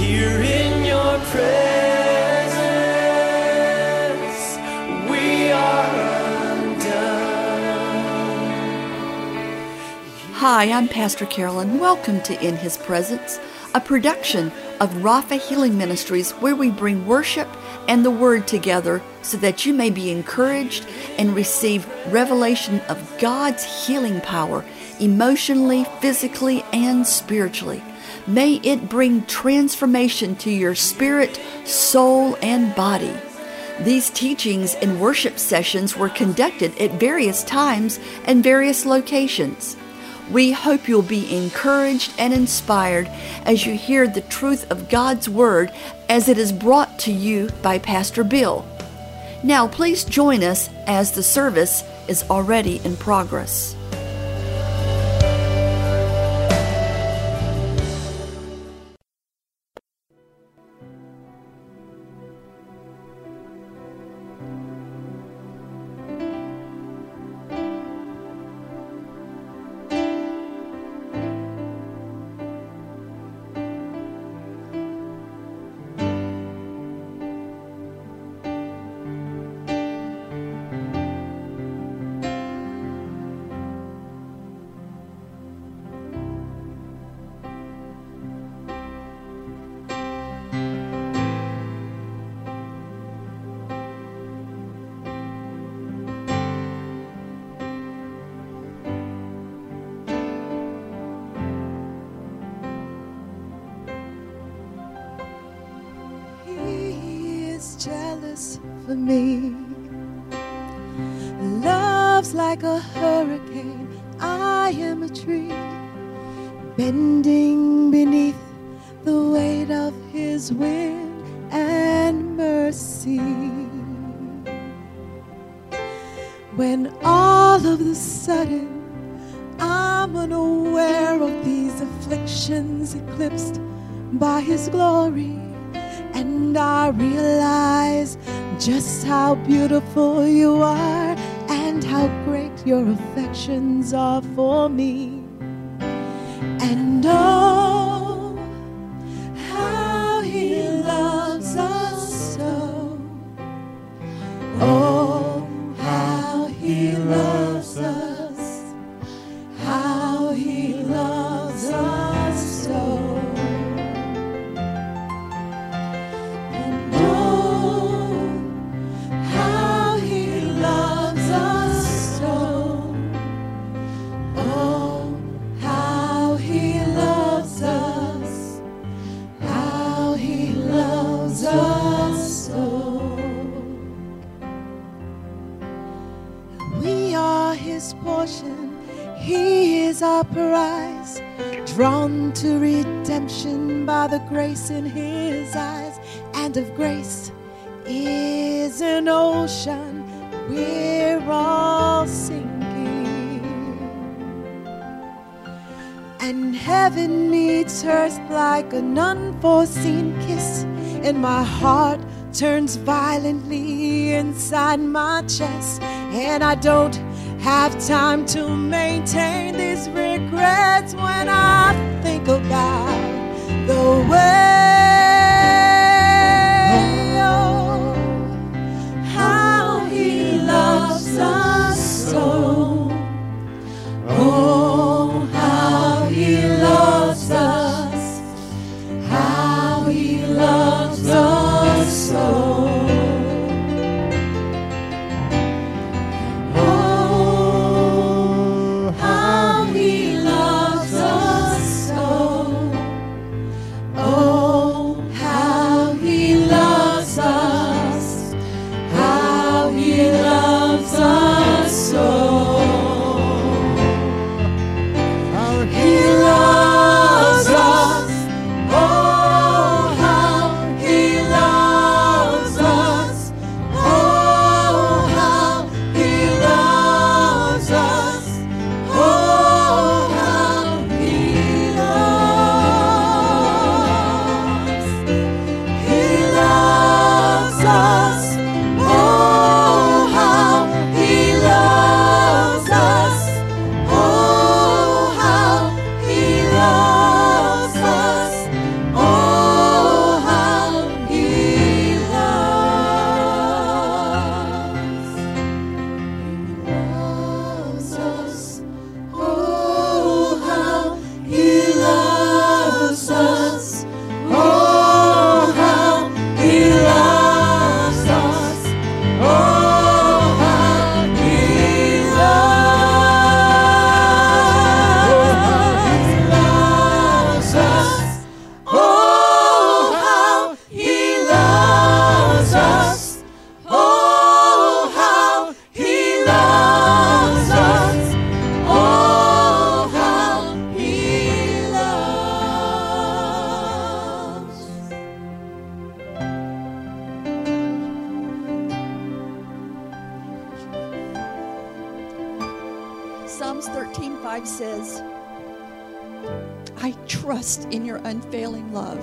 here in your presence, we are undone. Hi, I'm Pastor Carolyn. Welcome to In His Presence, a production of Rapha Healing Ministries, where we bring worship and the Word together so that you may be encouraged and receive revelation of God's healing power emotionally, physically, and spiritually. May it bring transformation to your spirit, soul, and body. These teachings and worship sessions were conducted at various times and various locations. We hope you'll be encouraged and inspired as you hear the truth of God's Word as it is brought to you by Pastor Bill. Now, please join us as the service is already in progress. Jealous for me, love's like a hurricane. I am a tree bending beneath the weight of his wind and mercy. When all of a sudden I'm unaware of these afflictions eclipsed by his glory, and I realize just how beautiful you are and how great your affections are for me. And oh, how he loves us so. Oh, how he loves us. How he loves us so. He is our prize, drawn to redemption by the grace in his eyes. And if grace is an ocean, we're all sinking. And heaven meets earth like an unforeseen kiss, and my heart turns violently inside my chest, and I don't have time to maintain these regrets when I think about the way, oh, how he loves us so. Oh, how he loves us, how he loves us so. Psalms 13:5 says, I trust in your unfailing love.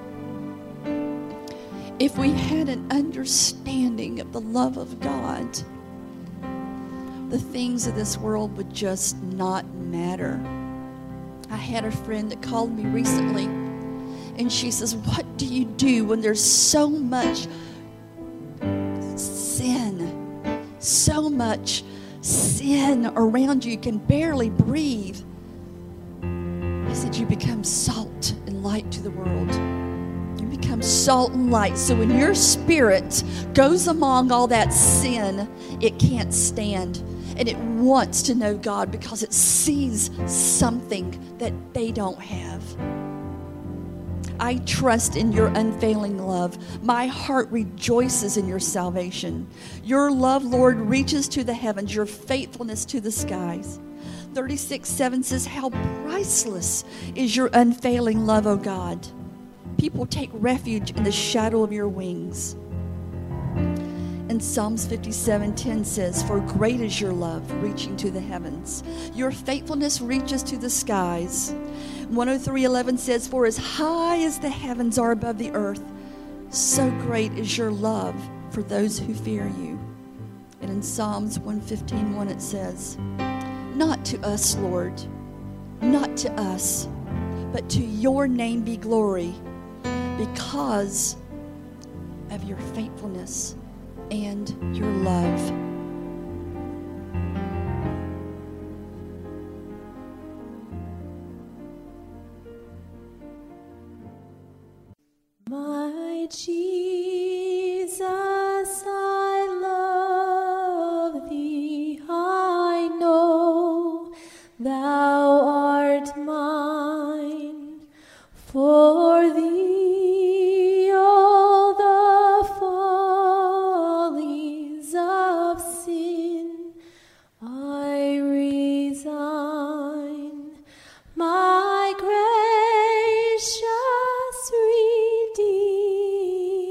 If we had an understanding of the love of God, the things of this world would just not matter. I had a friend that called me recently, and she says, what do you do when there's so much sin around you? You can barely breathe. I said, you become salt and light to the world. You become salt and light. So when your spirit goes among all that sin, it can't stand. And it wants to know God because it sees something that they don't have. I trust in your unfailing love. My heart rejoices in your salvation. Your love, Lord, reaches to the heavens, your faithfulness to the skies. 36:7 says, how priceless is your unfailing love, O God. People take refuge in the shadow of your wings. And Psalms 57:10 says, for great is your love reaching to the heavens. Your faithfulness reaches to the skies. 103:11 says, for as high as the heavens are above the earth, so great is your love for those who fear you. And in Psalms 115:1 it says, not to us, Lord, not to us, but to your name be glory because of your faithfulness and your love. My Jesus, I love thee. I know thou art mine. For thee all the follies of sin I resign. My gracious Redeemer,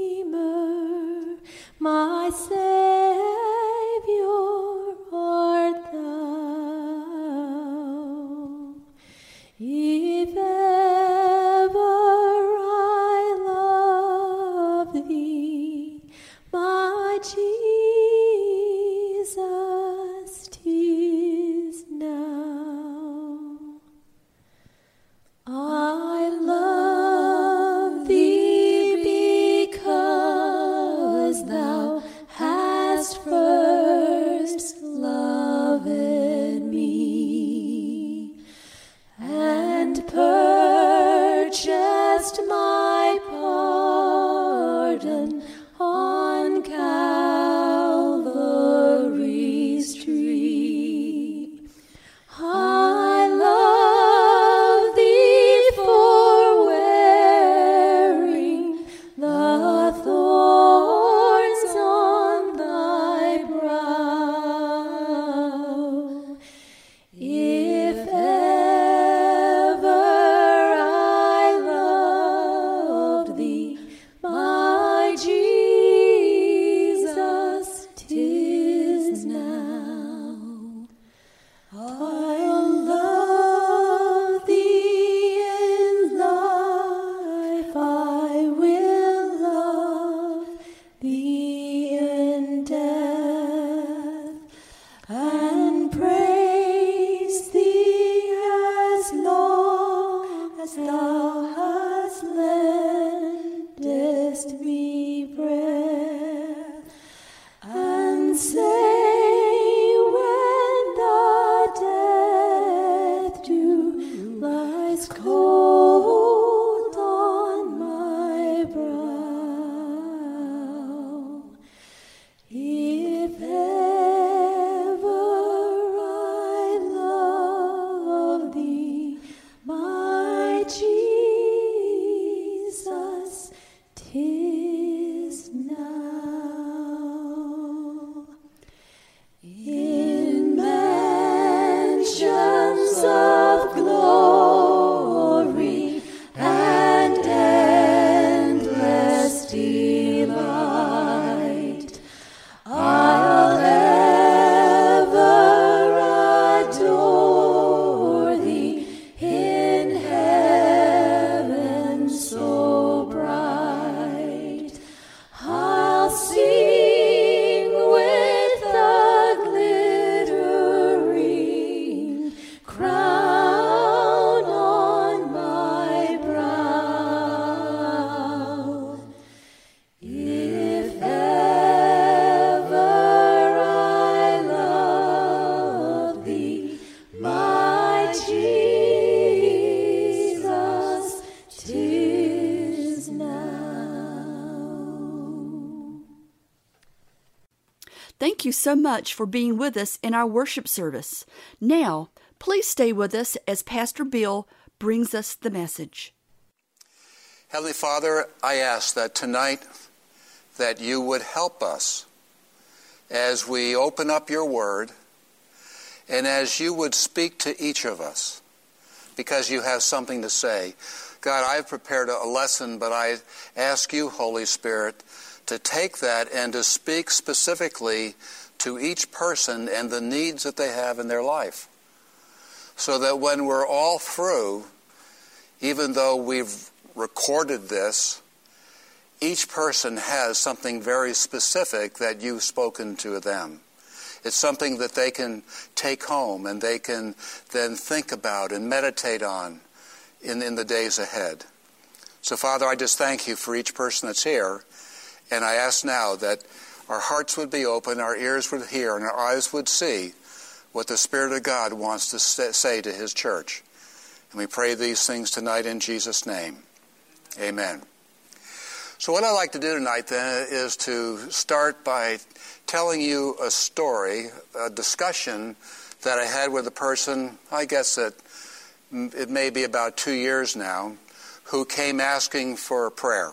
Thank you so much for being with us in our worship service. Now, please stay with us as Pastor Bill brings us the message. Heavenly Father, I ask that tonight that you would help us as we open up your word and as you would speak to each of us, because you have something to say. God, I've prepared a lesson, but I ask you, Holy Spirit, to take that and to speak specifically to each person and the needs that they have in their life. So that when we're all through, even though we've recorded this, each person has something very specific that you've spoken to them. It's something that they can take home and they can then think about and meditate on in the days ahead. So, Father, I just thank you for each person that's here. And I ask now that our hearts would be open, our ears would hear, and our eyes would see what the Spirit of God wants to say to His church. And we pray these things tonight in Jesus' name. Amen. So what I'd like to do tonight then is to start by telling you a story, a discussion that I had with a person, I guess that it may be about 2 years now, who came asking for a prayer.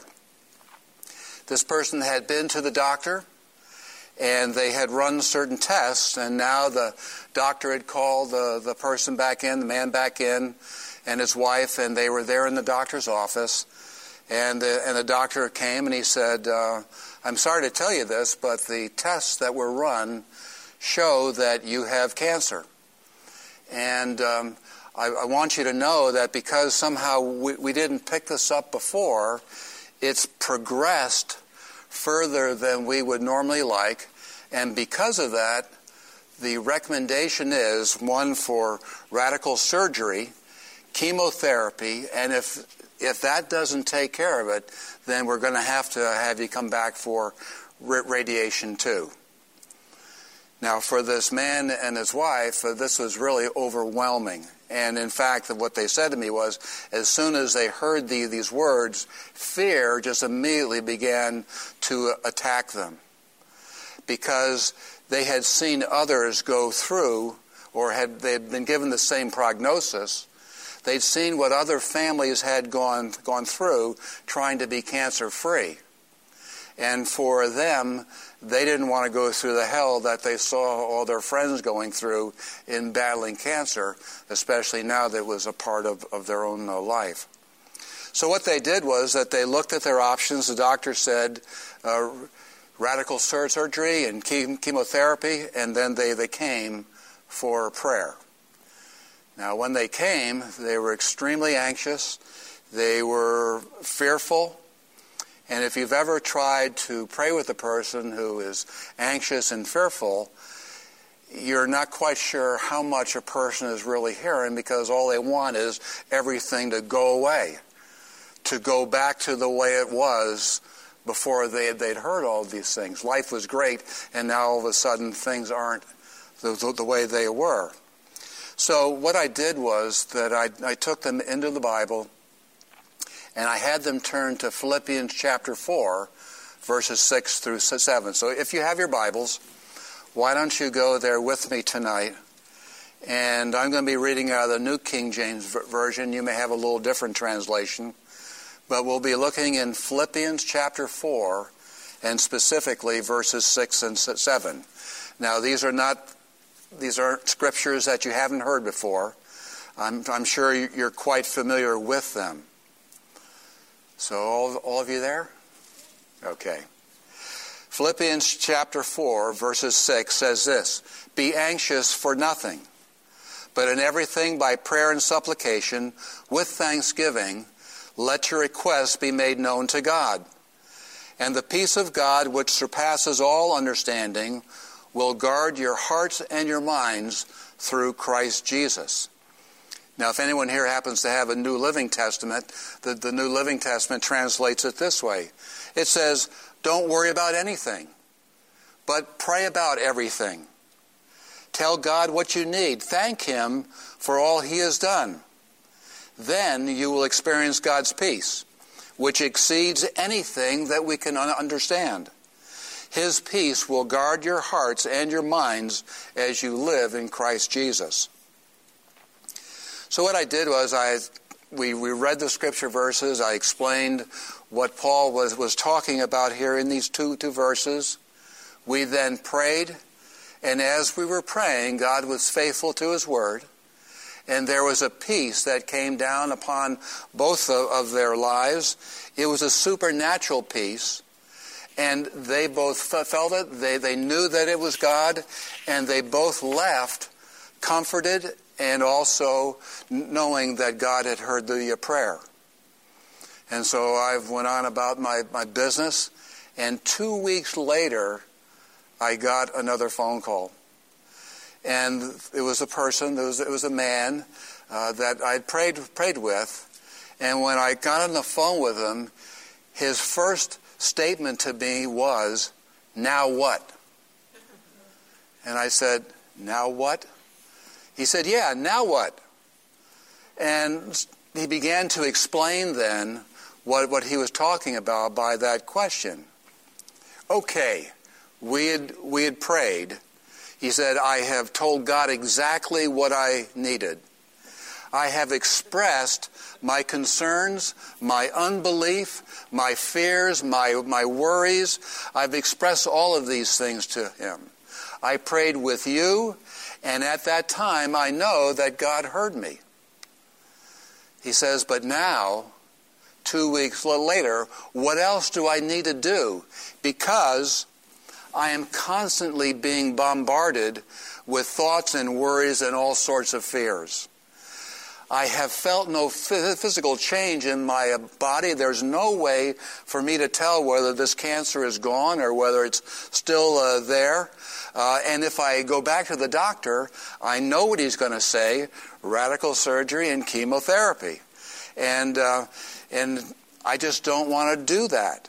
This person had been to the doctor, and they had run certain tests, and now the doctor had called the person back in, the man back in, and his wife, and they were there in the doctor's office. And the doctor came and he said, I'm sorry to tell you this, but the tests that were run show that you have cancer. And I want you to know that because somehow we didn't pick this up before, it's progressed further than we would normally like. And because of that, the recommendation is one for radical surgery, chemotherapy, and if that doesn't take care of it, then we're going to have you come back for radiation too. Now, for this man and his wife, this was really overwhelming. And in fact, what they said to me was, as soon as they heard these words, fear just immediately began to attack them. Because they had seen others go through, or they had been given the same prognosis. They'd seen what other families had gone through trying to be cancer-free. And for them, they didn't want to go through the hell that they saw all their friends going through in battling cancer, especially now that it was a part of their own life. So what they did was that they looked at their options. The doctor said radical surgery and chemotherapy, and then they came for prayer. Now, when they came, they were extremely anxious. They were fearful. And if you've ever tried to pray with a person who is anxious and fearful, you're not quite sure how much a person is really hearing, because all they want is everything to go away, to go back to the way it was before they'd heard all these things. Life was great, and now all of a sudden things aren't the way they were. So what I did was that I took them into the Bible, and I had them turn to Philippians chapter 4, verses 6 through 7. So if you have your Bibles, why don't you go there with me tonight? And I'm going to be reading out of the New King James Version. You may have a little different translation. But we'll be looking in Philippians chapter 4, and specifically verses 6 and 7. Now, these aren't scriptures that you haven't heard before. I'm sure you're quite familiar with them. So all of you there? Okay. Philippians chapter 4, verses 6 says this: Be anxious for nothing, but in everything by prayer and supplication, with thanksgiving, let your requests be made known to God. And the peace of God, which surpasses all understanding, will guard your hearts and your minds through Christ Jesus. Now, if anyone here happens to have a New Living Testament, the New Living Testament translates it this way. It says, don't worry about anything, but pray about everything. Tell God what you need. Thank Him for all He has done. Then you will experience God's peace, which exceeds anything that we can understand. His peace will guard your hearts and your minds as you live in Christ Jesus. So what I did was we read the scripture verses. I explained what Paul was talking about here in these two verses. We then prayed, and as we were praying, God was faithful to His word, and there was a peace that came down upon both of their lives. It was a supernatural peace, and they both felt it. They knew that it was God, and they both left comforted and also knowing that God had heard the prayer. And so I went on about my business, and 2 weeks later, I got another phone call. And it was a person, it was a man that I'd prayed with. And when I got on the phone with him, his first statement to me was, "Now what?" And I said, "Now what?" He said, "Yeah, now what?" And he began to explain then what he was talking about by that question. Okay, we had prayed. He said, "I have told God exactly what I needed. I have expressed my concerns, my unbelief, my fears, my worries. I've expressed all of these things to Him. I prayed with you, and at that time I know that God heard me." He says, "But now, 2 weeks later, what else do I need to do? Because I am constantly being bombarded with thoughts and worries and all sorts of fears. I have felt no physical change in my body. There's no way for me to tell whether this cancer is gone or whether it's still there. And if I go back to the doctor, I know what he's going to say: radical surgery and chemotherapy. And I just don't want to do that.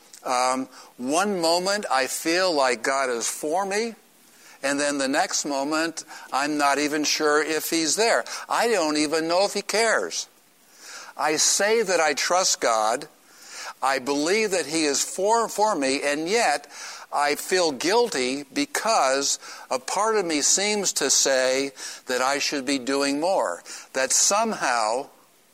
One moment I feel like God is for me, and then the next moment I'm not even sure if He's there. I don't even know if He cares. I say that I trust God. I believe that He is for me, and yet I feel guilty because a part of me seems to say that I should be doing more, that somehow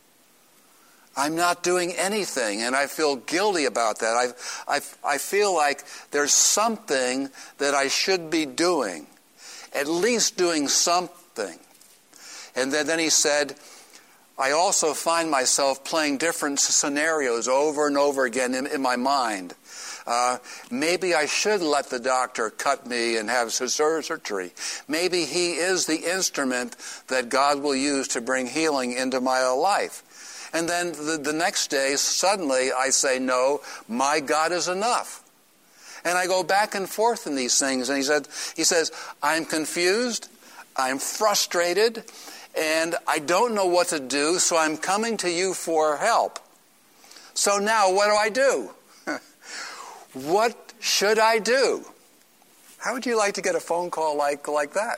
I'm not doing anything, and I feel guilty about that. I feel like there's something that I should be doing, at least doing something. And then he said, I also find myself playing different scenarios over and over again in my mind. Maybe I should let the doctor cut me and have surgery. Maybe he is the instrument that God will use to bring healing into my life. And then the next day, suddenly I say, no, my God is enough. And I go back and forth in these things. And he says, I'm confused, I'm frustrated, and I don't know what to do, so I'm coming to you for help. So now what do? What should I do? How would you like to get a phone call like that?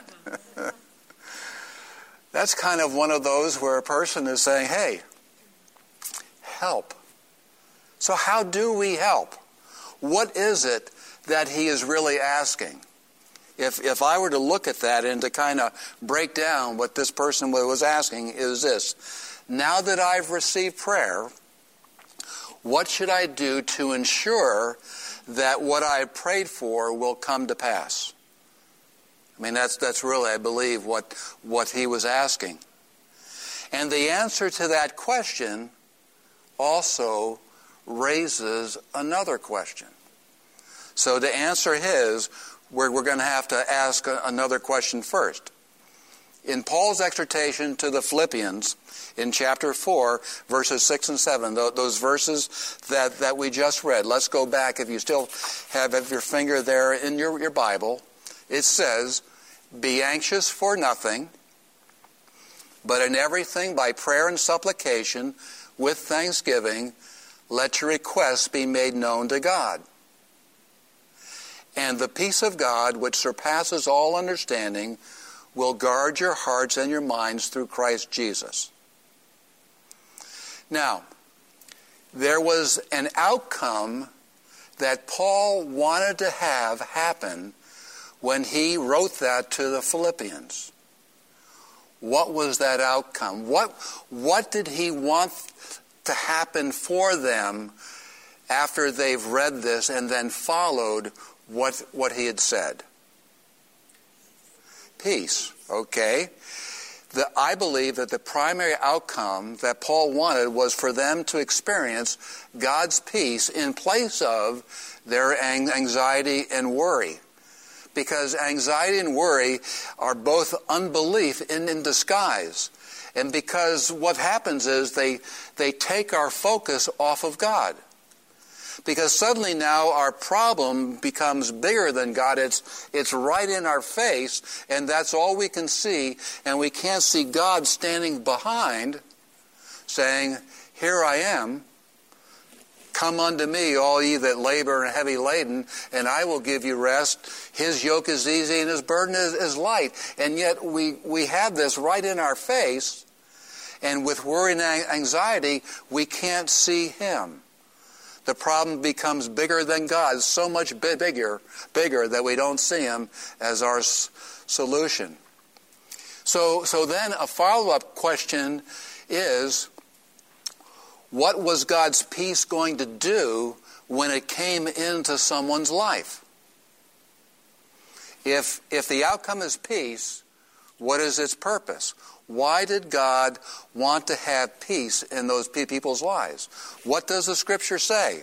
That's kind of one of those where a person is saying, hey, help. So how do we help? What is it that he is really asking? If I were to look at that and to kind of break down what this person was asking is this: now that I've received prayer, what should I do to ensure that what I prayed for will come to pass? I mean, that's really, I believe, what he was asking. And the answer to that question also raises another question. So to answer his, we're going to have to ask another question first. In Paul's exhortation to the Philippians in chapter 4, verses 6 and 7, those verses that we just read, let's go back. If you still have your finger there in your Bible, it says, be anxious for nothing, but in everything by prayer and supplication with thanksgiving, let your requests be made known to God. And the peace of God, which surpasses all understanding, will guard your hearts and your minds through Christ Jesus. Now, there was an outcome that Paul wanted to have happen when he wrote that to the Philippians? What was that outcome? What did he want to happen for them after they've read this and then followed what he had said? Peace, okay? I believe that the primary outcome that Paul wanted was for them to experience God's peace in place of their anxiety and worry. Because anxiety and worry are both unbelief in disguise. And because what happens is they take our focus off of God. Because suddenly now our problem becomes bigger than God. It's right in our face, and that's all we can see. And we can't see God standing behind saying, "Here I am. Come unto me, all ye that labor and are heavy laden, and I will give you rest. His yoke is easy and his burden is light." And yet we have this right in our face, and with worry and anxiety, we can't see him. The problem becomes bigger than God, so much bigger that we don't see him as our solution. So then a follow-up question is, what was God's peace going to do when it came into someone's life? If the outcome is peace, what is its purpose? Why did God want to have peace in those people's lives? What does the Scripture say?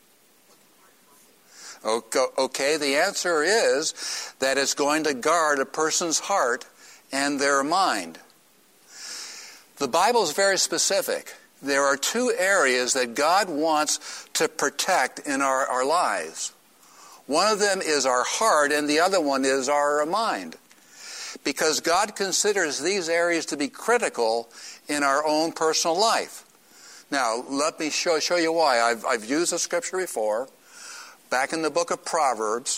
Okay, the answer is that it's going to guard a person's heart and their mind. The Bible is very specific. There are two areas that God wants to protect in our lives. One of them is our heart, and the other one is our mind. Because God considers these areas to be critical in our own personal life. Now, let me show you why. I've used the Scripture before. Back in the book of Proverbs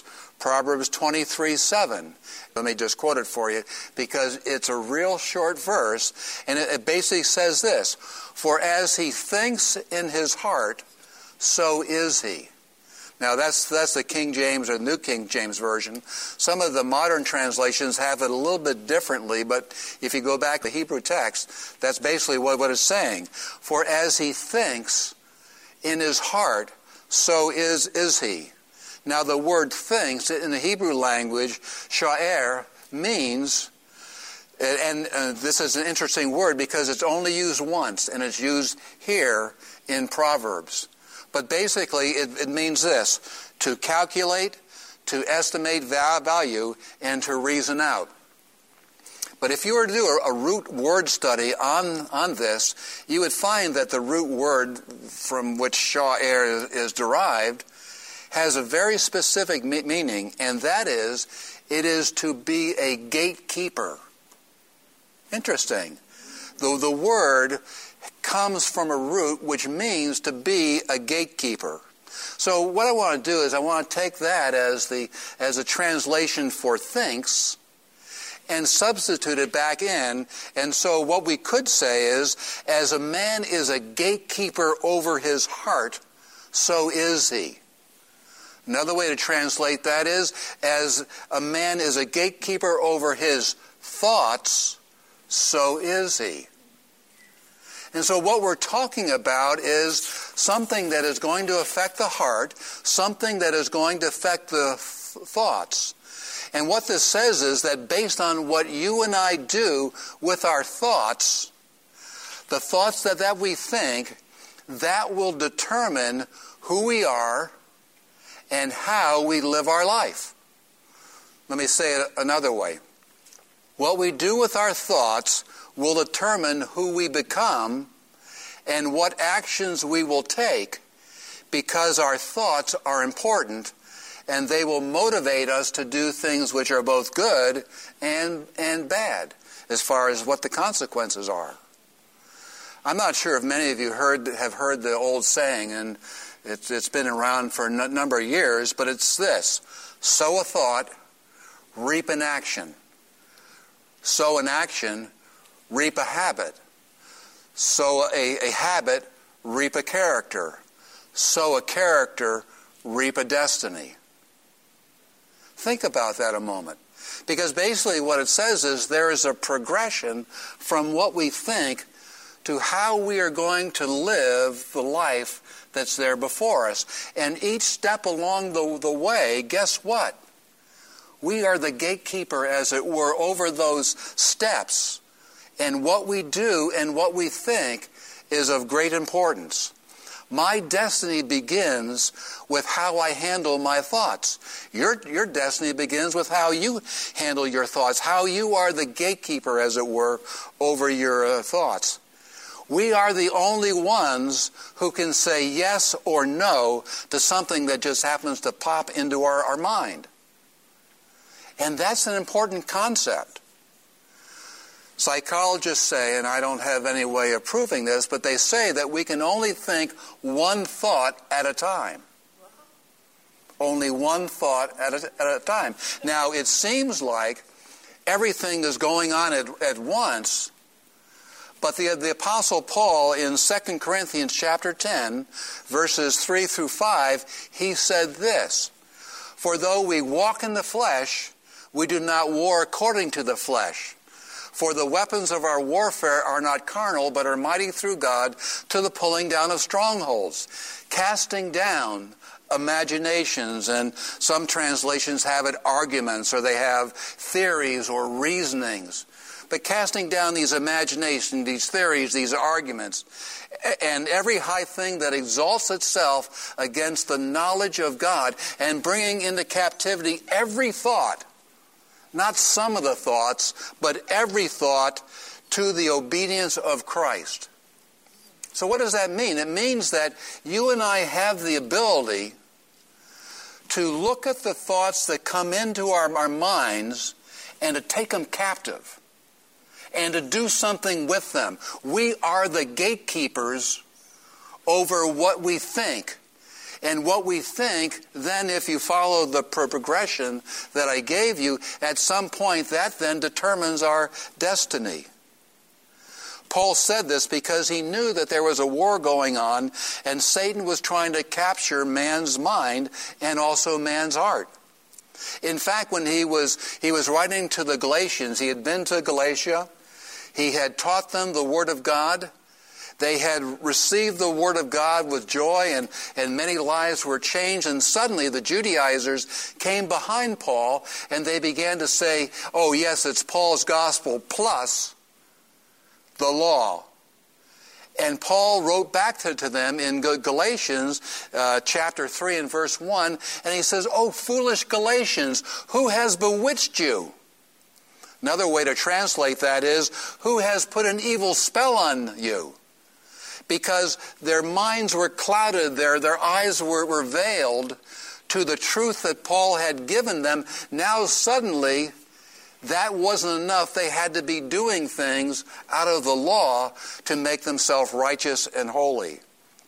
23:7. Let me just quote it for you, because it's a real short verse, and it basically says this: "For as he thinks in his heart, so is he." Now that's the King James or New King James Version. Some of the modern translations have it a little bit differently, but if you go back to the Hebrew text, that's basically what it's saying. For as he thinks in his heart, so is he. Now the word thinks in the Hebrew language, sha'er, means, and this is an interesting word because it's only used once, and it's used here in Proverbs. But basically, it means this: to calculate, to estimate value, and to reason out. But if you were to do a root word study on this, you would find that the root word from which sha'er is derived has a very specific meaning, and that is, it is to be a gatekeeper. Interesting. The word comes from a root which means to be a gatekeeper. So what I want to do is I want to take that as a translation for thinks and substitute it back in. And so what we could say is, as a man is a gatekeeper over his heart, so is he. Another way to translate that is, as a man is a gatekeeper over his thoughts, so is he. And so what we're talking about is something that is going to affect the heart, something that is going to affect the thoughts. And what this says is that based on what you and I do with our thoughts, the thoughts that we think, that will determine who we are and how we live our life. Let me say it another way. What we do with our thoughts will determine who we become and what actions we will take, because our thoughts are important and they will motivate us to do things which are both good and bad as far as what the consequences are. I'm not sure if many of you have heard the old saying, and it's been around for a number of years, but it's this: sow a thought, reap an action. Sow an action, reap a habit. Sow a habit, reap a character. Sow a character, reap a destiny. Think about that a moment. Because basically what it says is there is a progression from what we think to how we are going to live the life that's there before us. And each step along the way, guess what? We are the gatekeeper, as it were, over those steps. And what we do and what we think is of great importance. My destiny begins with how I handle my thoughts. Your destiny begins with how you handle your thoughts, how you are the gatekeeper, as it were, over your thoughts. We are the only ones who can say yes or no to something that just happens to pop into our mind. And that's an important concept. Psychologists say, and I don't have any way of proving this, but they say that we can only think one thought at a time. Only one thought at a time. Now, it seems like everything is going on at once, but the Apostle Paul in 2 Corinthians chapter 10, verses 3 through 5, he said this, "For though we walk in the flesh, we do not war according to the flesh. For the weapons of our warfare are not carnal, but are mighty through God to the pulling down of strongholds, casting down imaginations," and some translations have it arguments, or they have theories or reasonings. But casting down these imaginations, these theories, these arguments, and every high thing that exalts itself against the knowledge of God, and bringing into captivity every thought, not some of the thoughts, but every thought, to the obedience of Christ. So what does that mean? It means that you and I have the ability to look at the thoughts that come into our minds and to take them captive and to do something with them. We are the gatekeepers over what we think. And what we think, then if you follow the progression that I gave you, at some point that then determines our destiny. Paul said this because he knew that there was a war going on and Satan was trying to capture man's mind and also man's heart. In fact, when he was writing to the Galatians, he had been to Galatia, he had taught them the Word of God. They had received the Word of God with joy, and many lives were changed. And suddenly the Judaizers came behind Paul, and they began to say, oh yes, it's Paul's gospel plus the law. And Paul wrote back to them in Galatians chapter 3 and verse 1, and he says, "Oh, foolish Galatians, who has bewitched you?" Another way to translate that is, who has put an evil spell on you? Because their minds were clouded, their eyes were veiled to the truth that Paul had given them. Now suddenly, that wasn't enough. They had to be doing things out of the law to make themselves righteous and holy.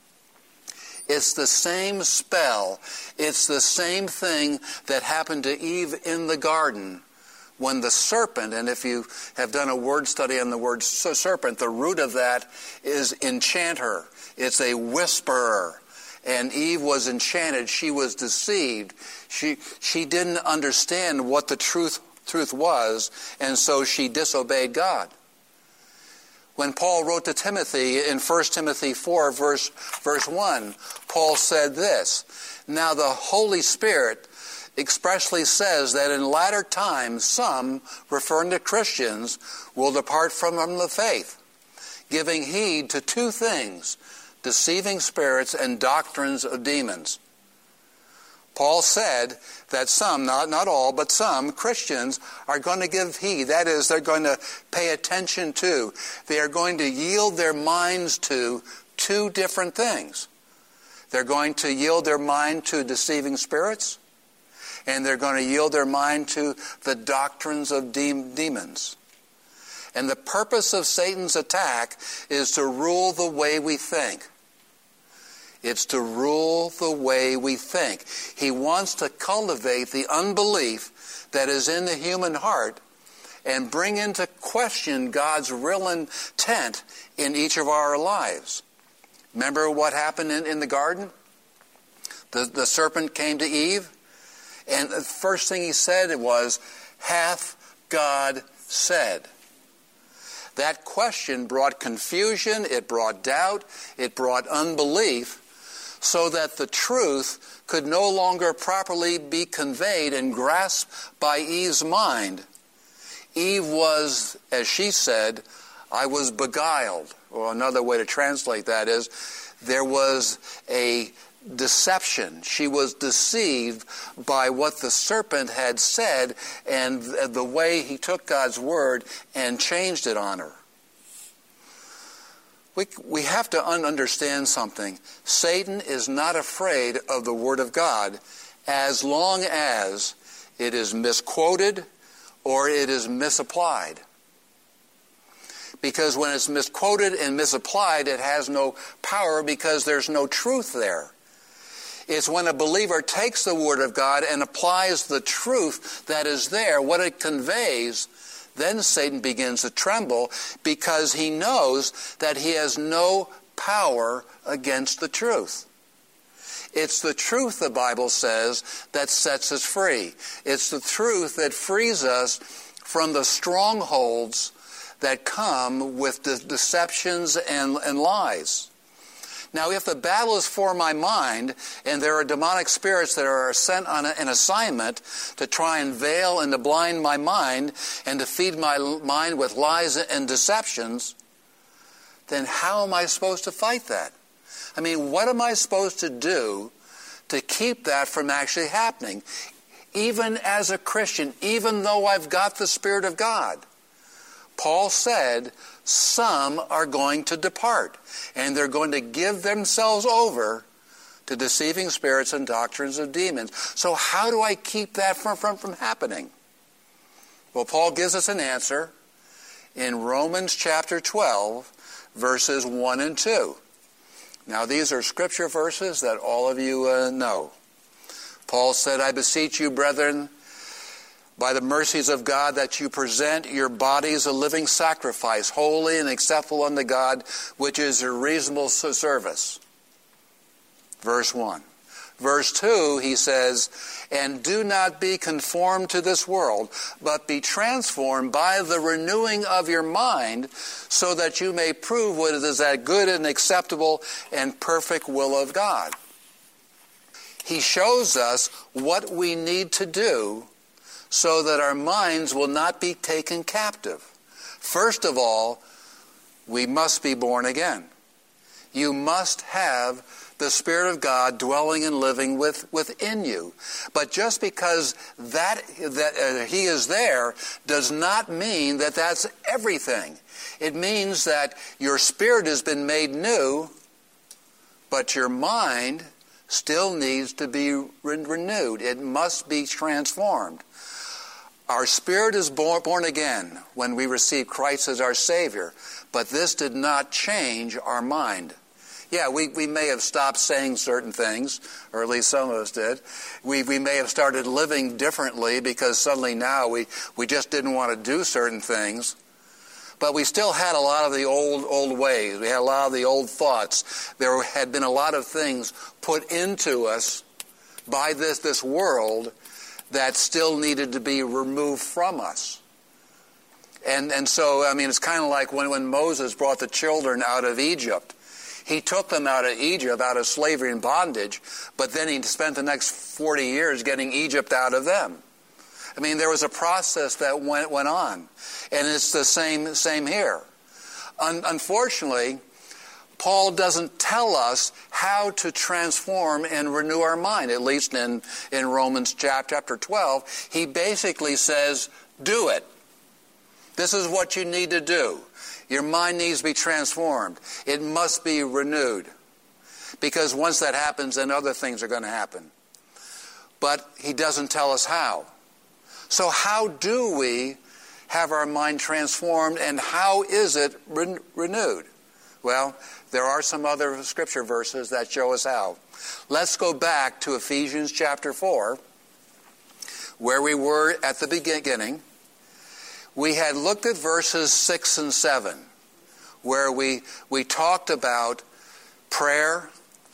It's the same spell. It's the same thing that happened to Eve in the garden. When the serpent, and if you have done a word study on the word serpent, the root of that is enchanter. It's a whisperer. And Eve was enchanted. She was deceived. She didn't understand what the truth was, and so she disobeyed God. When Paul wrote to Timothy in 1 Timothy 4, verse 1, Paul said this, "Now the Holy Spirit expressly says that in latter times some, referring to Christians, will depart from the faith, giving heed to two things, deceiving spirits and doctrines of demons." Paul said that some, not all, but some Christians are going to give heed. That is, they're going to pay attention to. They are going to yield their minds to two different things. They're going to yield their mind to deceiving spirits, and they're going to yield their mind to the doctrines of demons. And the purpose of Satan's attack is to rule the way we think. It's to rule the way we think. He wants to cultivate the unbelief that is in the human heart and bring into question God's real intent in each of our lives. Remember what happened in the garden? The serpent came to Eve, and the first thing he said was, "Hath God said?" That question brought confusion, it brought doubt, it brought unbelief, so that the truth could no longer properly be conveyed and grasped by Eve's mind. Eve was, as she said, "I was beguiled," or another way to translate that is, there was a deception. She was deceived by what the serpent had said and the way he took God's word and changed it on her. We have to understand something. Satan is not afraid of the word of God as long as it is misquoted or it is misapplied. Because when it's misquoted and misapplied, it has no power because there's no truth there. It's when a believer takes the Word of God and applies the truth that is there, what it conveys, then Satan begins to tremble because he knows that he has no power against the truth. It's the truth, the Bible says, that sets us free. It's the truth that frees us from the strongholds that come with deceptions and lies. Now, if the battle is for my mind, and there are demonic spirits that are sent on an assignment to try and veil and to blind my mind and to feed my mind with lies and deceptions, then how am I supposed to fight that? I mean, what am I supposed to do to keep that from actually happening? Even as a Christian, even though I've got the Spirit of God, Paul said, some are going to depart, and they're going to give themselves over to deceiving spirits and doctrines of demons. So how do I keep that from happening? Well, Paul gives us an answer in Romans chapter 12, verses 1 and 2. Now, these are scripture verses that all of you know. Paul said, "I beseech you, brethren, by the mercies of God, that you present your bodies a living sacrifice, holy and acceptable unto God, which is your reasonable service." Verse 1. Verse 2, he says, "And do not be conformed to this world, but be transformed by the renewing of your mind, so that you may prove what is that good and acceptable and perfect will of God." He shows us what we need to do so that our minds will not be taken captive. First of all, we must be born again. You must have the Spirit of God dwelling and living within you. But just because that He is there does not mean that that's everything. It means that your spirit has been made new, but your mind still needs to be renewed. It must be transformed. Our spirit is born again when we receive Christ as our Savior, but this did not change our mind. Yeah, we may have stopped saying certain things, or at least some of us did. We may have started living differently because suddenly now we just didn't want to do certain things. But we still had a lot of the old ways. We had a lot of the old thoughts. There had been a lot of things put into us by this world that still needed to be removed from us. And so, I mean, it's kind of like when Moses brought the children out of Egypt. He took them out of Egypt, out of slavery and bondage, but then he spent the next 40 years getting Egypt out of them. I mean, there was a process that went on. And it's the same here. Unfortunately, Paul doesn't tell us how to transform and renew our mind, at least in Romans chapter 12. He basically says, do it. This is what you need to do. Your mind needs to be transformed. It must be renewed. Because once that happens, then other things are going to happen. But he doesn't tell us how. So how do we have our mind transformed, and how is it renewed? Well, there are some other scripture verses that show us how. Let's go back to Ephesians chapter 4, where we were at the beginning. We had looked at verses 6 and 7, where we talked about prayer,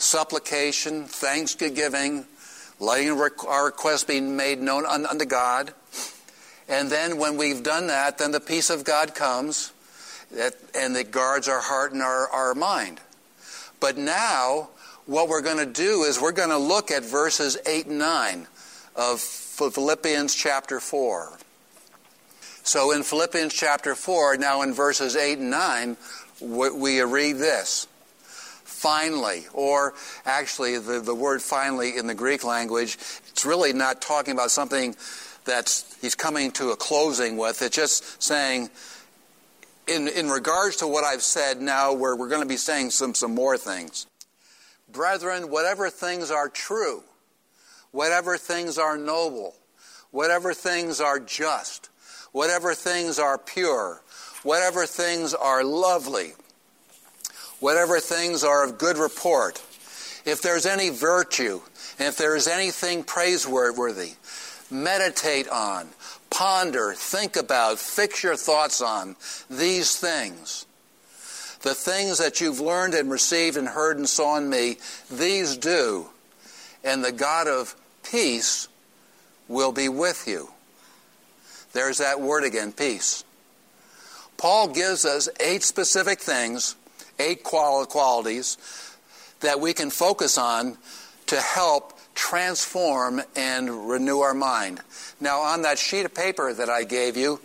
supplication, thanksgiving, letting our requests be made known unto God. And then when we've done that, then the peace of God comes, and it guards our heart and our mind. But now, what we're going to do is we're going to look at verses 8 and 9 of Philippians chapter 4. So in Philippians chapter 4, now in verses 8 and 9, we read this. Finally, or actually the word finally in the Greek language, it's really not talking about something that's he's coming to a closing with. It's just saying, in regards to what I've said, now we're going to be saying some more things. Brethren, whatever things are true, whatever things are noble, whatever things are just, whatever things are pure, whatever things are lovely, whatever things are of good report, if there's any virtue, and if there is anything praiseworthy, meditate on, ponder, think about, fix your thoughts on these things. The things that you've learned and received and heard and saw in me, these do, and the God of peace will be with you. There's that word again, peace. Paul gives us 8 specific things, 8 qualities that we can focus on to help transform and renew our mind. Now, on that sheet of paper that I gave you,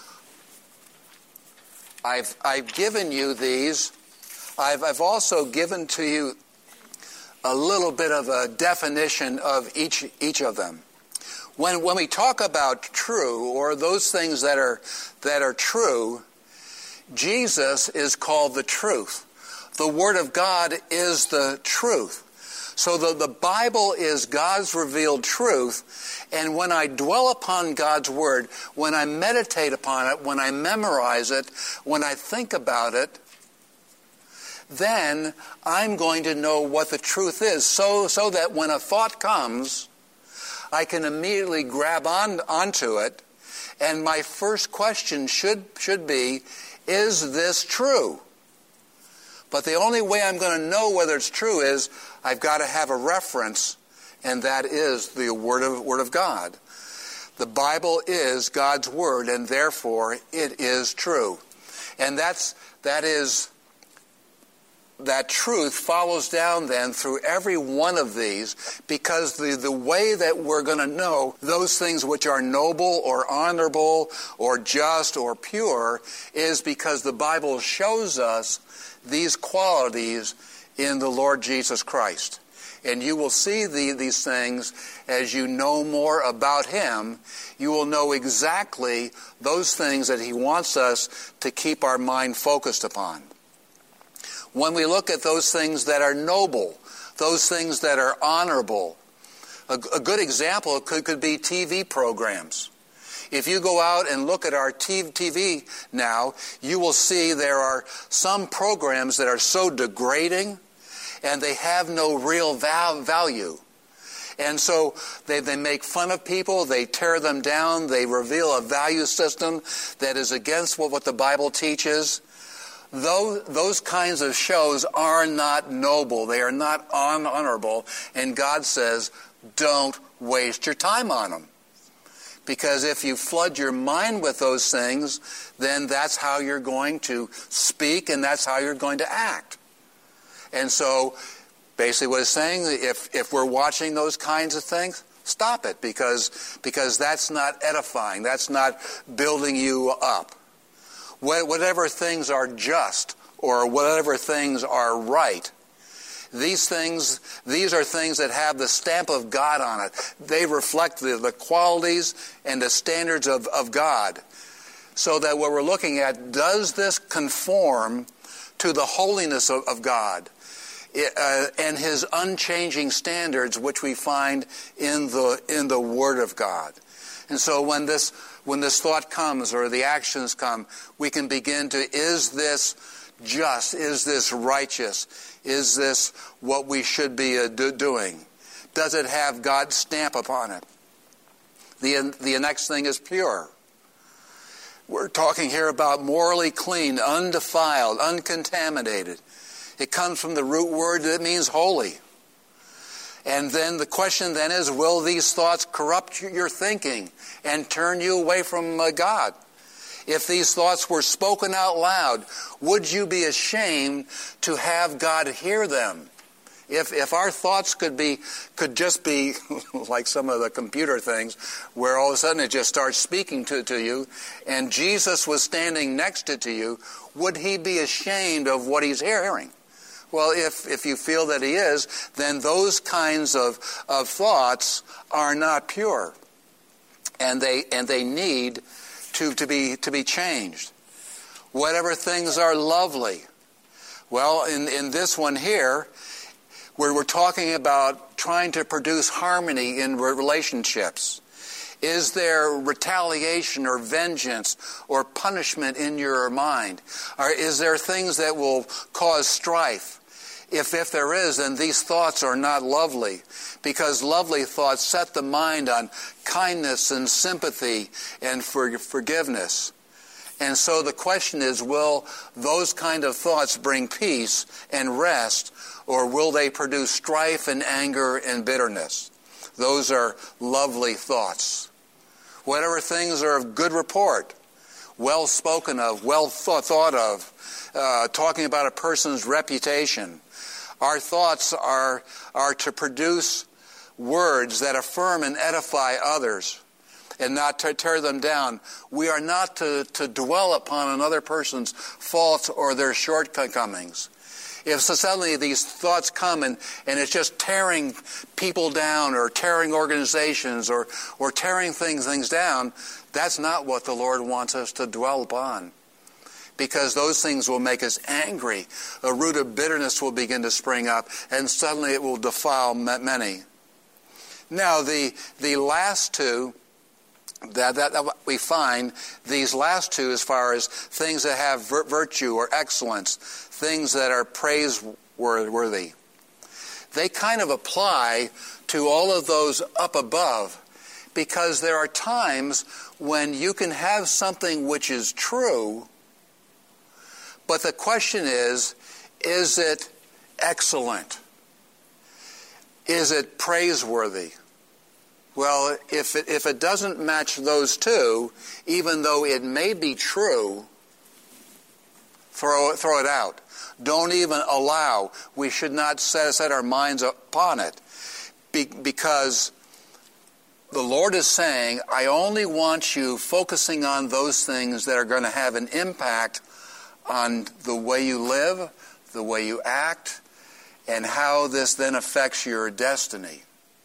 I've given you these. I've also given to you a little bit of a definition of each of them. When we talk about true, or those things that are true, Jesus is called the truth. The Word of God is the truth. So the Bible is God's revealed truth, and when I dwell upon God's Word, when I meditate upon it, when I memorize it, when I think about it, then I'm going to know what the truth is, so that when a thought comes, I can immediately grab onto it, and my first question should be, is this true? But the only way I'm going to know whether it's true is I've got to have a reference, and that is the Word of God. The Bible is God's Word, and therefore it is true. And that truth follows down then through every one of these, because the way that we're going to know those things which are noble or honorable or just or pure is because the Bible shows us these qualities in the Lord Jesus Christ. And you will see these things as you know more about Him. You will know exactly those things that He wants us to keep our mind focused upon. When we look at those things that are noble, those things that are honorable, a good example could be TV programs. If you go out and look at our TV now, you will see there are some programs that are so degrading and they have no real value. And so they make fun of people, they tear them down, they reveal a value system that is against what the Bible teaches. Those kinds of shows are not noble, they are not honorable, and God says, don't waste your time on them. Because if you flood your mind with those things, then that's how you're going to speak and that's how you're going to act. And so, basically what it's saying, if we're watching those kinds of things, stop it, because that's not edifying, that's not building you up. Whatever things are just, or whatever things are right, these are things that have the stamp of God on it. They reflect the qualities and the standards of God. So that what we're looking at, does this conform to the holiness of God and His unchanging standards, which we find in the Word of God? And so when this thought comes or the actions come, we can begin to, is this just? Is this righteous? Is this what we should be doing? Does it have God's stamp upon it? The next thing is pure. We're talking here about morally clean, undefiled, uncontaminated. It comes from the root word that means holy. And then the question then is, will these thoughts corrupt your thinking and turn you away from God? If these thoughts were spoken out loud, would you be ashamed to have God hear them? If our thoughts could just be like some of the computer things, where all of a sudden it just starts speaking to you, and Jesus was standing next to you, would he be ashamed of what he's hearing? Well, if you feel that he is, then those kinds of thoughts are not pure, and they need to be changed. Whatever things are lovely. Well, in this one here, where we're talking about trying to produce harmony in relationships. Is there retaliation or vengeance or punishment in your mind? Or is there things that will cause strife? If there is, then these thoughts are not lovely, because lovely thoughts set the mind on kindness and sympathy and forgiveness. And so the question is, will those kind of thoughts bring peace and rest, or will they produce strife and anger and bitterness? Those are lovely thoughts. Whatever things are of good report, well spoken of, well thought of, talking about a person's reputation. Our thoughts are to produce words that affirm and edify others and not to tear them down. We are not to dwell upon another person's faults or their shortcomings. If suddenly these thoughts come and it's just tearing people down or tearing organizations or tearing things down, that's not what the Lord wants us to dwell upon. Because those things will make us angry. A root of bitterness will begin to spring up, and suddenly it will defile many. Now, the last two that we find, these last two as far as things that have virtue or excellence, things that are praiseworthy, they kind of apply to all of those up above, because there are times when you can have something which is true, but the question is it excellent? Is it praiseworthy? Well, if it doesn't match those two, even though it may be true, throw it out. Don't even allow. We should not set our minds upon it, because the Lord is saying, I only want you focusing on those things that are going to have an impact on the way you live, the way you act, and how this then affects your destiny.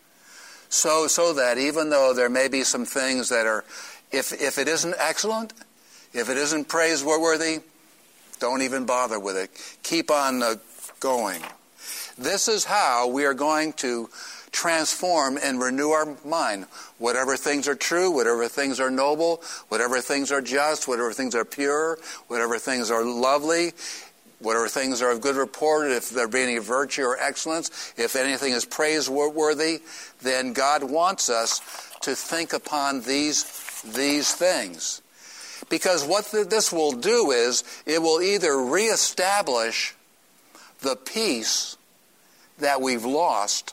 So that even though there may be some things that are, if it isn't excellent, if it isn't praiseworthy, don't even bother with it. Keep on going. This is how we are going to transform and renew our mind. Whatever things are true, whatever things are noble, whatever things are just, whatever things are pure, whatever things are lovely, whatever things are of good report, if there be any virtue or excellence, if anything is praiseworthy, then God wants us to think upon these things. Because what this will do is, it will either reestablish the peace that we've lost,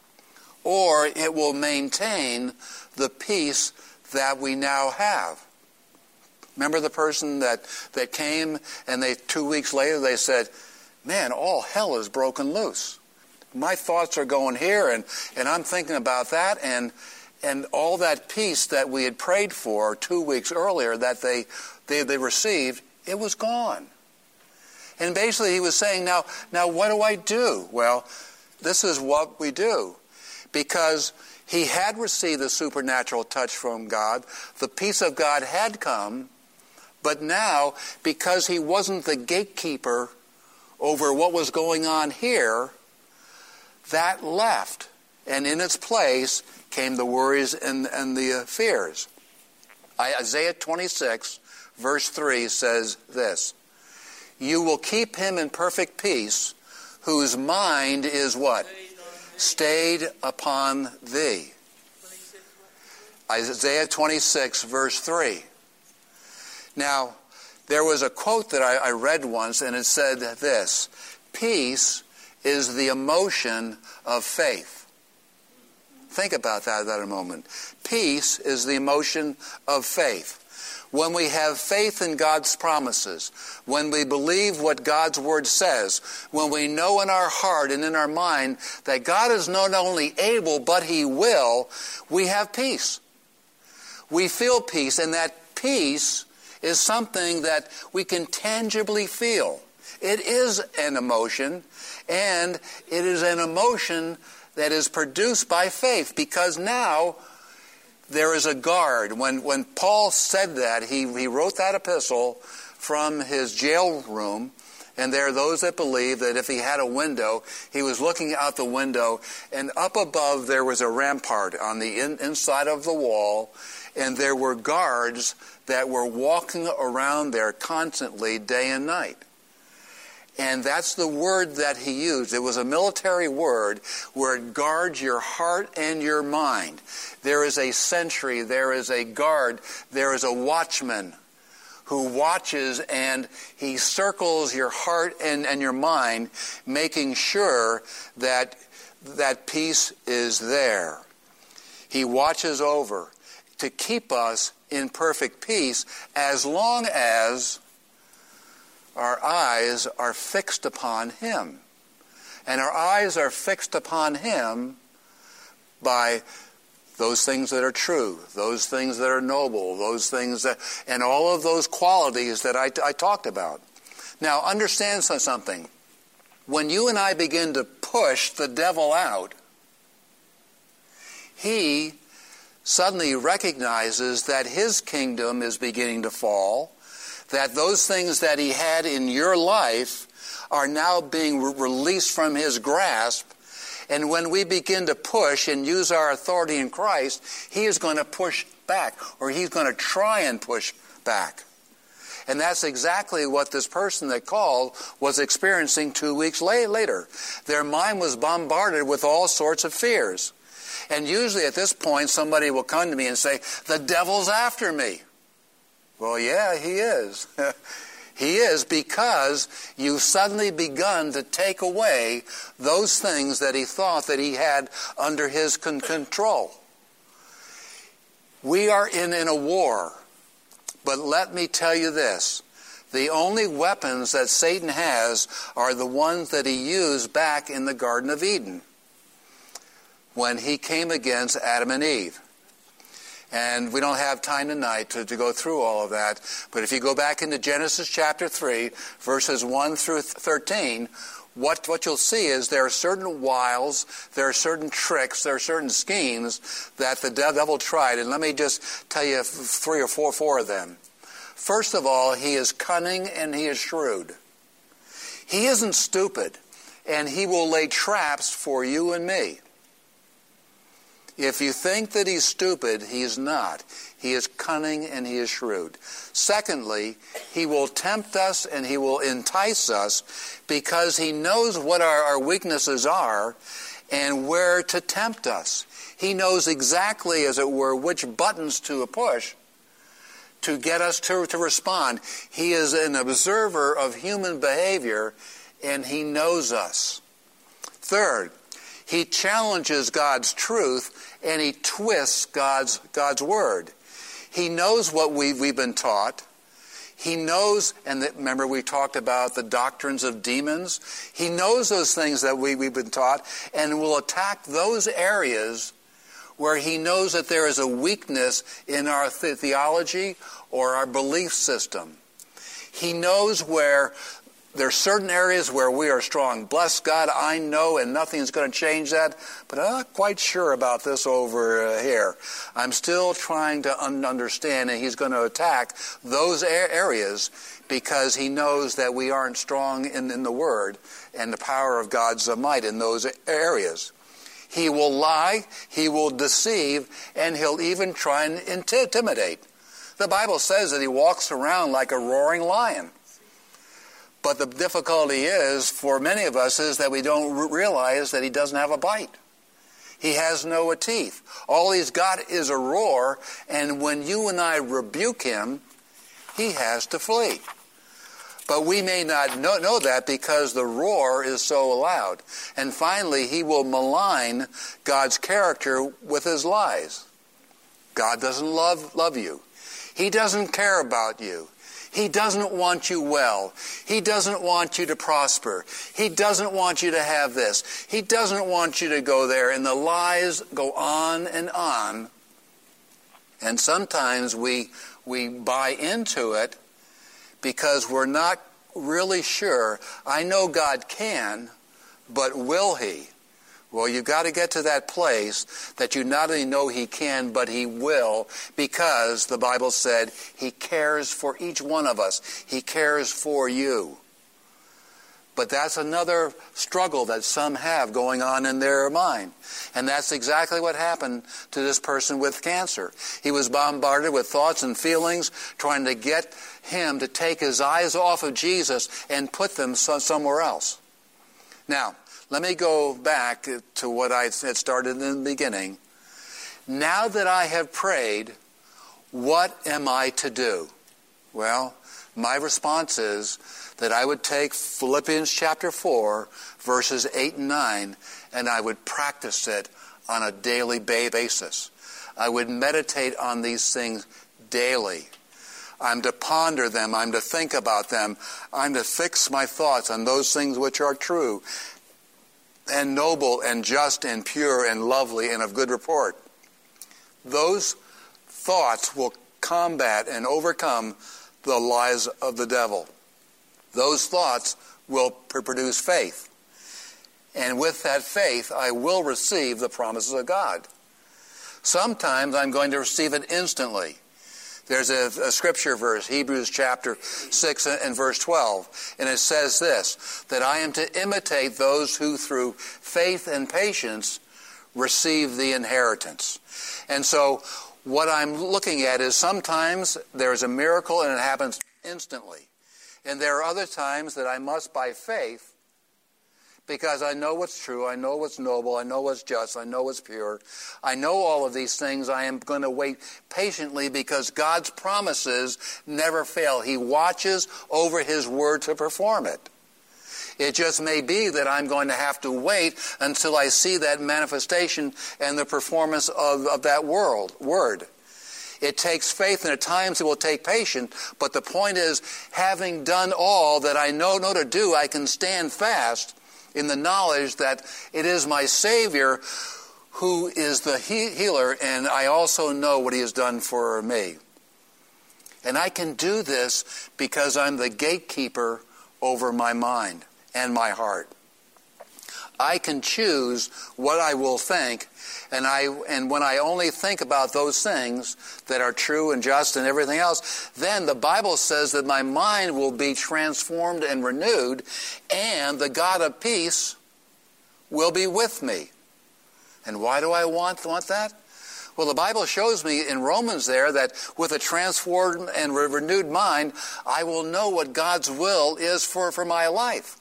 or it will maintain the peace that we now have. Remember the person that came and 2 weeks later they said, man, all hell is broken loose. My thoughts are going here and I'm thinking about that, and all that peace that we had prayed for 2 weeks earlier that they received, it was gone. And basically he was saying, now what do I do? Well, this is what we do. Because he had received the supernatural touch from God, the peace of God had come, but now, because he wasn't the gatekeeper over what was going on here, that left. And in its place came the worries and the fears. Isaiah 26, verse 3 says this, you will keep him in perfect peace, whose mind is what? Stayed upon thee. Isaiah 26, verse 3. Now, there was a quote that I read once, and it said this, peace is the emotion of faith. Think about that a moment. Peace is the emotion of faith. When we have faith in God's promises, when we believe what God's Word says, when we know in our heart and in our mind that God is not only able, but He will, we have peace. We feel peace, and that peace is something that we can tangibly feel. It is an emotion, and it is an emotion that is produced by faith, because now there is a guard. When Paul said that, he wrote that epistle from his jail room, and there are those that believe that if he had a window, he was looking out the window, and up above there was a rampart on the inside of the wall, and there were guards that were walking around there constantly, day and night. And that's the word that he used. It was a military word where it guards your heart and your mind. There is a sentry, there is a guard, there is a watchman who watches, and he circles your heart and your mind, making sure that that peace is there. He watches over to keep us in perfect peace as long as our eyes are fixed upon Him. And our eyes are fixed upon Him by those things that are true, those things that are noble, those things that, and all of those qualities that I talked about. Now, understand something. When you and I begin to push the devil out, he suddenly recognizes that his kingdom is beginning to fall, that those things that he had in your life are now being released from his grasp. And when we begin to push and use our authority in Christ, he is going to push back, or he's going to try and push back. And that's exactly what this person that called was experiencing 2 weeks later. Their mind was bombarded with all sorts of fears. And usually at this point, somebody will come to me and say, "The devil's after me." Well, yeah, he is. He is, because you've suddenly begun to take away those things that he thought that he had under his control. We are in a war. But let me tell you this. The only weapons that Satan has are the ones that he used back in the Garden of Eden when he came against Adam and Eve. And we don't have time tonight to go through all of that. But if you go back into Genesis chapter 3, verses 1 through 13, what you'll see is there are certain wiles, there are certain tricks, there are certain schemes that the devil tried. And let me just tell you 3 or 4 of them. First of all, he is cunning and he is shrewd. He isn't stupid, and he will lay traps for you and me. If you think that he's stupid, he's not. He is cunning and he is shrewd. Secondly, he will tempt us and he will entice us because he knows what our weaknesses are and where to tempt us. He knows exactly, as it were, which buttons to push to get us to respond. He is an observer of human behavior, and he knows us. Third, he challenges God's truth, and he twists God's word. He knows what we've been taught. He knows, and remember we talked about the doctrines of demons. He knows those things that we've been taught, and will attack those areas where he knows that there is a weakness in our theology or our belief system. He knows where there are certain areas where we are strong. Bless God, I know, and nothing's going to change that, but I'm not quite sure about this over here. I'm still trying to understand, and he's going to attack those areas because he knows that we aren't strong in the Word and the power of God's might in those areas. He will lie, he will deceive, and he'll even try and intimidate. The Bible says that he walks around like a roaring lion. But the difficulty is, for many of us, is that we don't realize that he doesn't have a bite. He has no teeth. All he's got is a roar, and when you and I rebuke him, he has to flee. But we may not know that because the roar is so loud. And finally, he will malign God's character with his lies. God doesn't love you. He doesn't care about you. He doesn't want you well. He doesn't want you to prosper. He doesn't want you to have this. He doesn't want you to go there. And the lies go on and on. And sometimes we buy into it because we're not really sure. I know God can, but will he? Well, you've got to get to that place that you not only know he can, but he will, because the Bible said he cares for each one of us. He cares for you. But that's another struggle that some have going on in their mind. And that's exactly what happened to this person with cancer. He was bombarded with thoughts and feelings trying to get him to take his eyes off of Jesus and put them somewhere else. Now, let me go back to what I had started in the beginning. Now that I have prayed, what am I to do? Well, my response is that I would take Philippians chapter 4, verses 8 and 9, and I would practice it on a daily basis. I would meditate on these things daily. I'm to ponder them. I'm to think about them. I'm to fix my thoughts on those things which are true and noble and just and pure and lovely and of good report. Those thoughts will combat and overcome the lies of the devil. Those thoughts will produce faith. And with that faith, I will receive the promises of God. Sometimes I'm going to receive it instantly. There's a scripture verse, Hebrews chapter 6 and verse 12, and it says this, that I am to imitate those who through faith and patience receive the inheritance. And so what I'm looking at is sometimes there's a miracle and it happens instantly. And there are other times that I must, by faith, because I know what's true, I know what's noble, I know what's just, I know what's pure. I know all of these things. I am going to wait patiently because God's promises never fail. He watches over his word to perform it. It just may be that I'm going to have to wait until I see that manifestation and the performance of that word. It takes faith, and at times it will take patience, but the point is, having done all that I know to do, I can stand fast in the knowledge that it is my Savior who is the healer, and I also know what he has done for me. And I can do this because I'm the gatekeeper over my mind and my heart. I can choose what I will think, and when I only think about those things that are true and just and everything else, then the Bible says that my mind will be transformed and renewed, and the God of peace will be with me. And why do I want that? Well, the Bible shows me in Romans there that with a transformed and renewed mind, I will know what God's will is for my life.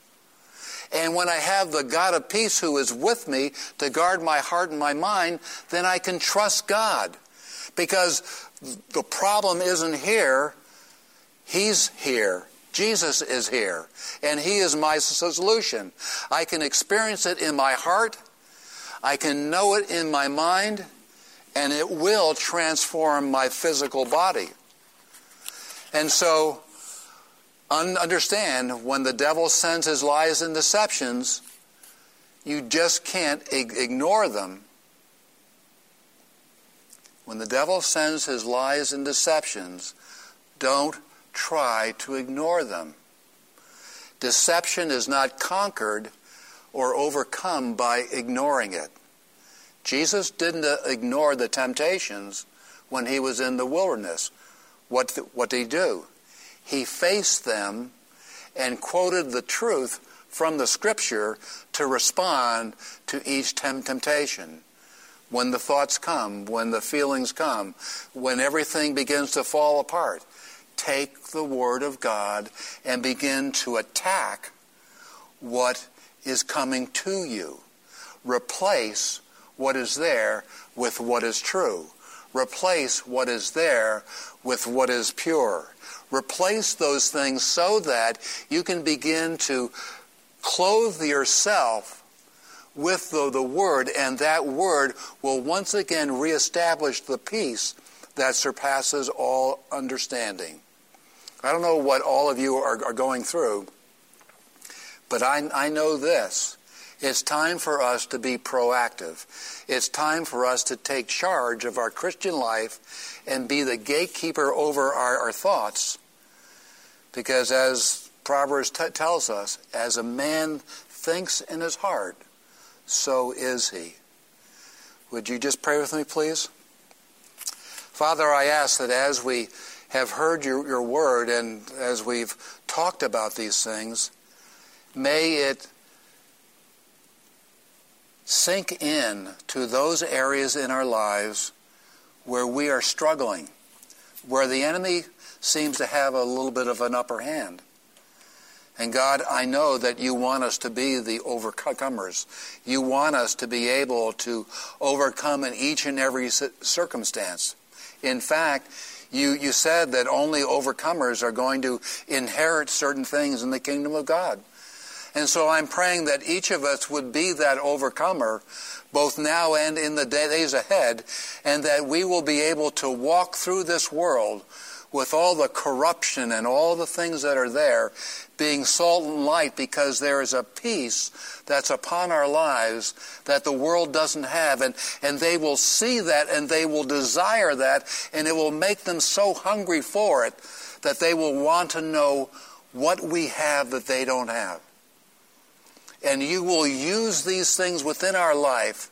And when I have the God of peace who is with me to guard my heart and my mind, then I can trust God. Because the problem isn't here. He's here. Jesus is here. And he is my solution. I can experience it in my heart. I can know it in my mind. And it will transform my physical body. And so, understand, when the devil sends his lies and deceptions, you just can't ignore them. When the devil sends his lies and deceptions, don't try to ignore them. Deception is not conquered or overcome by ignoring it. Jesus didn't ignore the temptations when he was in the wilderness. What did he do? He faced them and quoted the truth from the Scripture to respond to each temptation. When the thoughts come, when the feelings come, when everything begins to fall apart, take the Word of God and begin to attack what is coming to you. Replace what is there with what is true. Replace what is there with what is pure. Replace those things so that you can begin to clothe yourself with the Word, and that Word will once again reestablish the peace that surpasses all understanding. I don't know what all of you are going through, but I know this. It's time for us to be proactive. It's time for us to take charge of our Christian life and be the gatekeeper over our thoughts. Because as Proverbs tells us, as a man thinks in his heart, so is he. Would you just pray with me, please? Father, I ask that as we have heard your word and as we've talked about these things, may it sink in to those areas in our lives where we are struggling, where the enemy seems to have a little bit of an upper hand. And God, I know that you want us to be the overcomers. You want us to be able to overcome in each and every circumstance. In fact, you said that only overcomers are going to inherit certain things in the kingdom of God. And so I'm praying that each of us would be that overcomer, both now and in the days ahead, and that we will be able to walk through this world with all the corruption and all the things that are there, being salt and light, because there is a peace that's upon our lives that the world doesn't have. And they will see that and they will desire that, and it will make them so hungry for it that they will want to know what we have that they don't have. And you will use these things within our life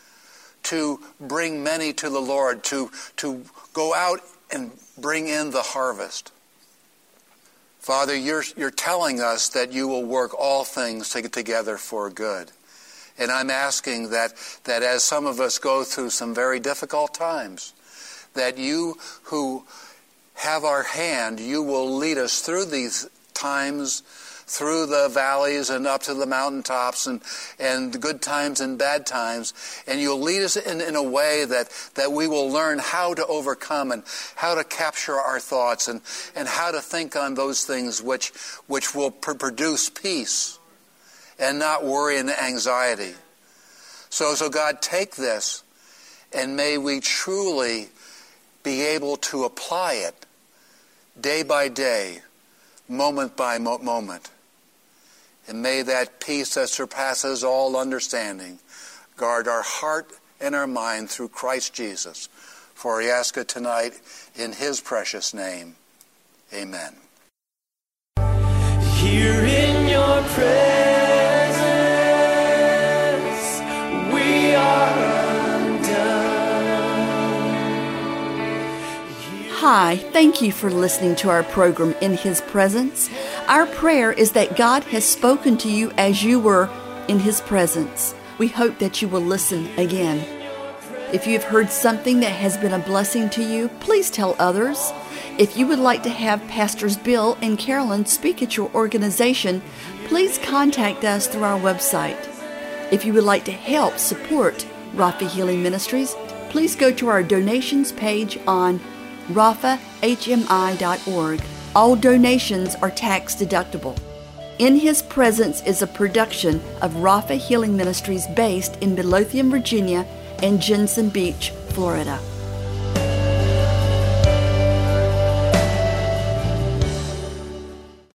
to bring many to the Lord, to go out and bring in the harvest. Father, you're telling us that you will work all things together for good. And I'm asking that as some of us go through some very difficult times, that you who have our hand, you will lead us through these times, through the valleys and up to the mountaintops, and good times and bad times. And you'll lead us in a way that we will learn how to overcome and how to capture our thoughts and how to think on those things which will produce peace and not worry and anxiety. So God, take this, and may we truly be able to apply it day by day, moment by moment. And may that peace that surpasses all understanding guard our heart and our mind through Christ Jesus. For we ask it tonight in his precious name. Amen. Here in your presence, we are undone. Hi, thank you for listening to our program, In His Presence. Our prayer is that God has spoken to you as you were in His presence. We hope that you will listen again. If you've heard something that has been a blessing to you, please tell others. If you would like to have Pastors Bill and Carolyn speak at your organization, please contact us through our website. If you would like to help support Rapha Healing Ministries, please go to our donations page on raphahmi.org. All donations are tax deductible. In His Presence is a production of Rapha Healing Ministries based in Midlothian, Virginia and Jensen Beach, Florida.